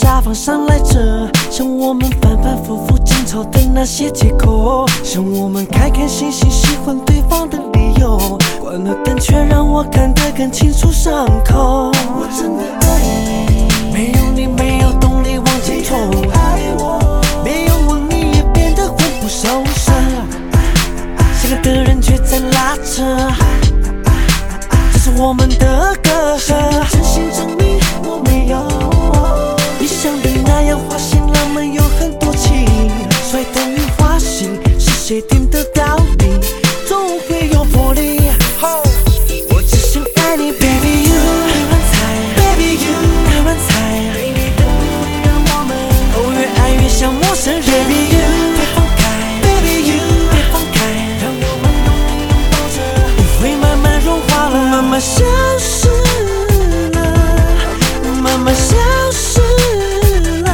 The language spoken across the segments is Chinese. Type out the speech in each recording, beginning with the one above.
沙发上赖着，像我们反反复复争吵的那些借口，像我们开开心心喜欢对方的理由，关了灯却让我看得更清楚伤口。我真的爱你，没有你没有动力往前冲，没有我你也变得魂不守舍，想爱的人却在拉扯，这是我们的隔阂。真心证明我没有你想的那样花心浪漫有很多情，所以等于花心是谁定的道理，总会有魄力。我只想爱你 baby you， 太晚猜 baby you， 太晚猜，对你的误会让我们越爱越像陌生人 baby you， 别放开 baby you， 别放开，让我们用力拥抱着，你会慢慢融化了，慢慢消失了，慢慢消失了。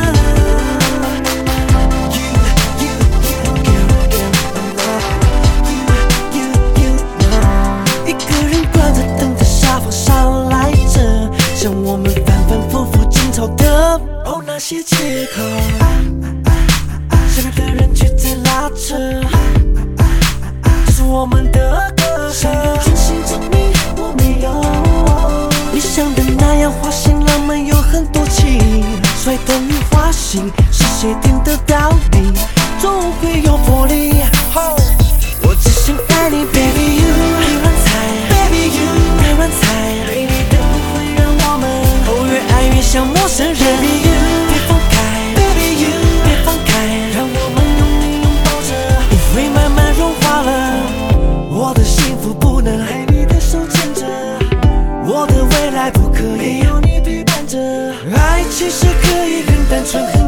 一个人关着灯在沙发上赖着，像我们反反复复争吵的那些借口，想爱的人却在拉扯，这是我们的隔阂。真心证明我没有你想的那样花心浪漫有很多情，所以等于花心是谁定的道理，总会有魄力。我只想爱你 baby you， 太晚猜 baby you， 太晚猜，对你的误会让我们越爱越像陌生人 baby you， 别放开 baby you， 别放开，让我们用力拥抱着，你会慢慢融化了。我的幸福不能被你的手牵着，我的未来不可以没有你陪伴着，爱其实可以很单纯很